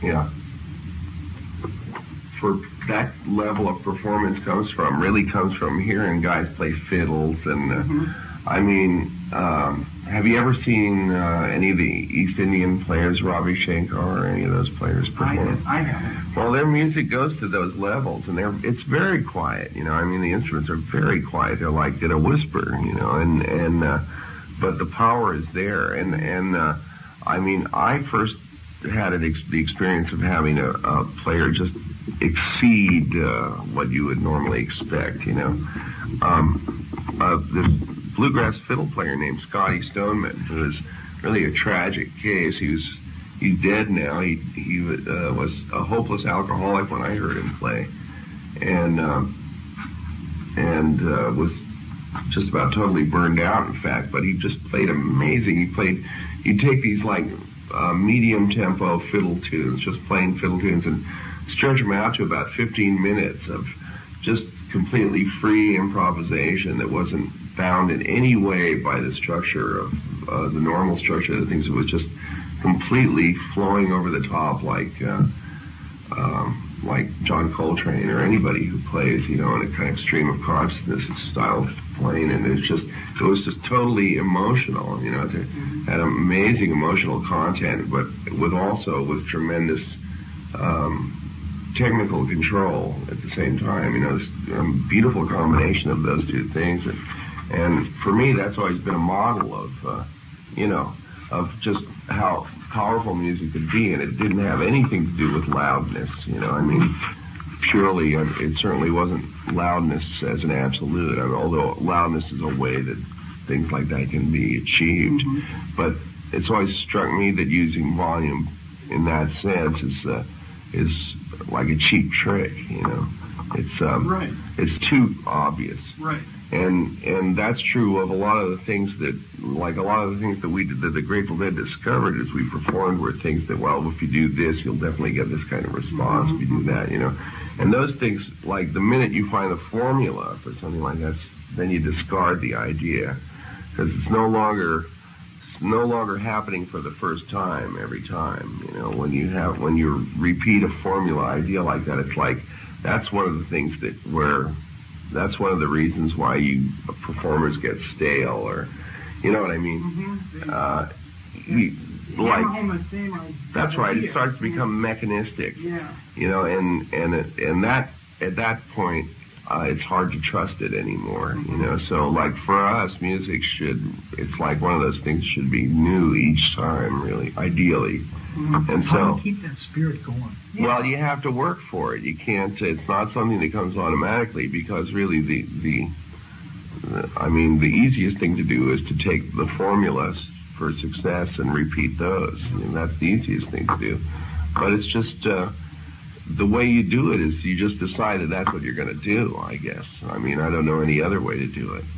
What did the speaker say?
Yeah. For that level of performance comes from hearing guys play fiddles and I mean, have you ever seen any of the East Indian players, Ravi Shankar or any of those players perform? I haven't. Well, their music goes to those levels, and it's very quiet. You know, I mean, the instruments are very quiet. They're like in a whisper, you know, and but the power is there. And I mean, I first had the experience of having a player just exceed what you would normally expect. You know, this bluegrass fiddle player named Scotty Stoneman, who is really a tragic case. He's dead now. He was a hopeless alcoholic when I heard him play, and was just about totally burned out, in fact. But he just played amazing. He'd take these like medium tempo fiddle tunes, just plain fiddle tunes, and stretch them out to about 15 minutes of just completely free improvisation that wasn't bound in any way by the structure of the normal structure of the things. It was just completely flowing over the top like John Coltrane or anybody who plays, you know, in a kind of stream of consciousness style of playing, and it was just totally emotional, you know. It had amazing emotional content, but with tremendous technical control at the same time. You know, this beautiful combination of those two things, and for me, that's always been a model of, you know, of just how powerful music could be, and it didn't have anything to do with loudness. You know, I mean, purely, it certainly wasn't loudness as an absolute. I mean, although loudness is a way that things like that can be achieved, but it's always struck me that using volume in that sense is like a cheap trick. You know, right. It's too obvious. Right. And that's true of a lot of the things that we did, that the Grateful Dead discovered as we performed, were things that, well, if you do this, you'll definitely get this kind of response. If you do that, you know. And those things, like the minute you find the formula for something like that, then you discard the idea, because it's no longer happening for the first time every time. You know, when you repeat a formula idea like that, it's like that's one of the things that's one of the reasons why performers get stale, or, you know what I mean? That's right. It starts to become mechanistic. Yeah. You know, and that at that point, it's hard to trust it anymore. You know, so like for us, music it's like one of those things should be new each time, really, ideally. And how do you keep that spirit going? Well, you have to work for it. You can't. It's not something that comes automatically, because really the easiest thing to do is to take the formulas for success and repeat those. I mean, that's the easiest thing to do. But it's just the way you do it is you just decide that that's what you're going to do, I guess. I mean, I don't know any other way to do it.